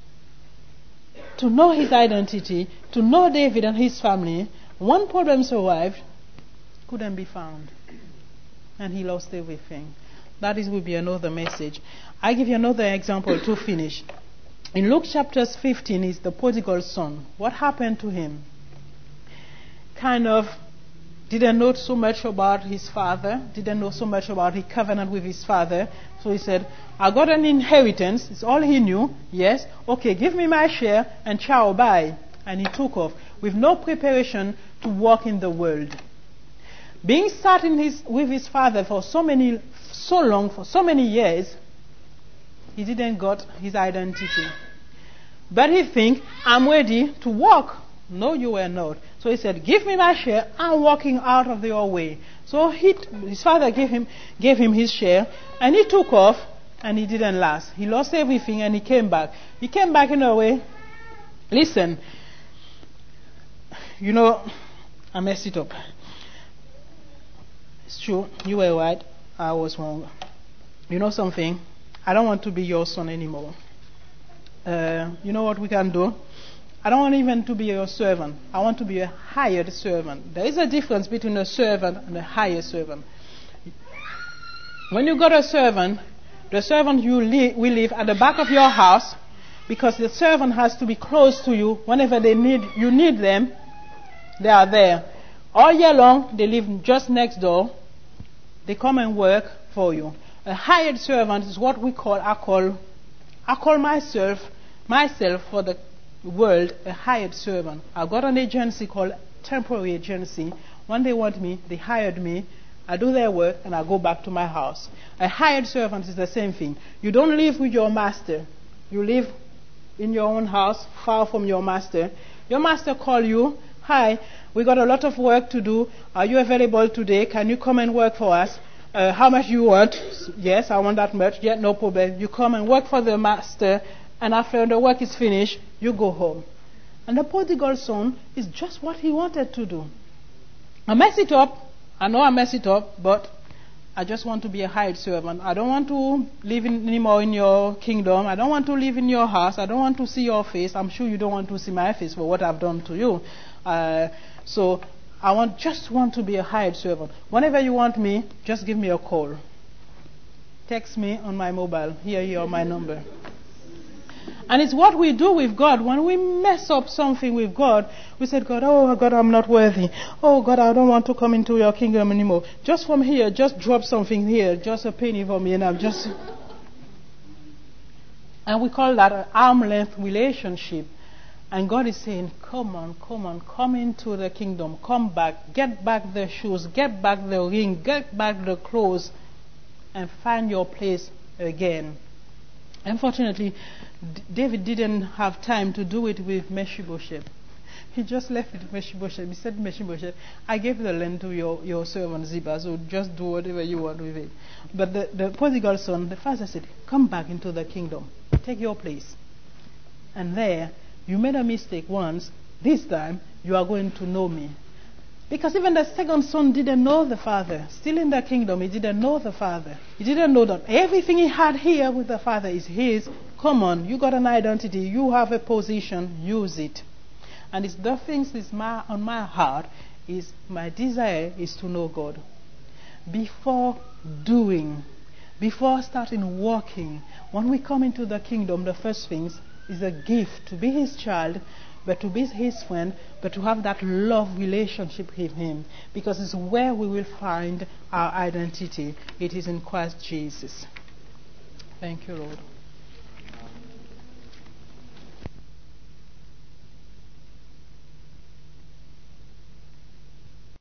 to know his identity, to know David and his family. One problem survived, couldn't be found. And he lost everything. That will be another message. I give you another example to finish. In Luke chapter 15 is the prodigal son. What happened to him? Kind of didn't know so much about his father, didn't know so much about his covenant with his father. So he said, I got an inheritance. It's all he knew. Yes. Okay, give me my share and ciao, bye. And he took off with no preparation to walk in the world. Being sat with his father for so long, for so many years, he didn't got his identity. But he think, I'm ready to walk. No, you were not. So he said, give me my share. I'm walking out of your way. So his father gave him his share, and he took off, and he didn't last. He lost everything, and he came back. He came back in a way. Listen, I messed it up. It's true. You were right. I was wrong. You know something? I don't want to be your son anymore. You know what we can do? I don't want even to be your servant. I want to be a hired servant. There is a difference between a servant and a hired servant. When you got a servant, The servant will live at the back of your house, because the servant has to be close to you. Whenever you need them, they are there. All year long, they live just next door. They come and work for you. A hired servant is what I call myself for the world a hired servant. I've got an agency called temporary agency. When they want me, they hired me. I do their work and I go back to my house. A hired servant is the same thing. You don't live with your master. You live in your own house, far from your master. Your master call you, hi, we got a lot of work to do. Are you available today? Can you come and work for us? How much you want? Yes, I want that much. Yeah, no problem. You come and work for the master, and after the work is finished, you go home. And the prodigal son is just what he wanted to do. I mess it up. I know I mess it up, but I just want to be a hired servant. I don't want to live anymore in your kingdom. I don't want to live in your house. I don't want to see your face. I'm sure you don't want to see my face for what I've done to you. So I just want to be a hired servant. Whenever you want me, just give me a call. Text me on my mobile. Here my number. And it's what we do with God. When we mess up something with God, we said, God, oh God, I'm not worthy. Oh God, I don't want to come into your kingdom anymore. Just from here, just drop something here, just a penny for me, and I'm just... And we call that an arm's length relationship. And God is saying, come on, come into the kingdom. Come back, get back the shoes, get back the ring, get back the clothes, and find your place again. Unfortunately, David didn't have time to do it with Mephibosheth. He just left it with Mephibosheth. He said, Mephibosheth, I gave the land to your servant Ziba, so just do whatever you want with it. But the prodigal son, the father said, come back into the kingdom. Take your place. And there, you made a mistake once. This time, you are going to know me. Because even the second son didn't know the father. Still in the kingdom, he didn't know the father. He didn't know that everything he had here with the father is his. Come on, you got an identity. You have a position. Use it. And it's the things on my heart is my desire is to know God. Before doing, before starting walking, when we come into the kingdom, the first things is a gift to be his child, but to be his friend, but to have that love relationship with him. Because it's where we will find our identity. It is in Christ Jesus. Thank you, Lord.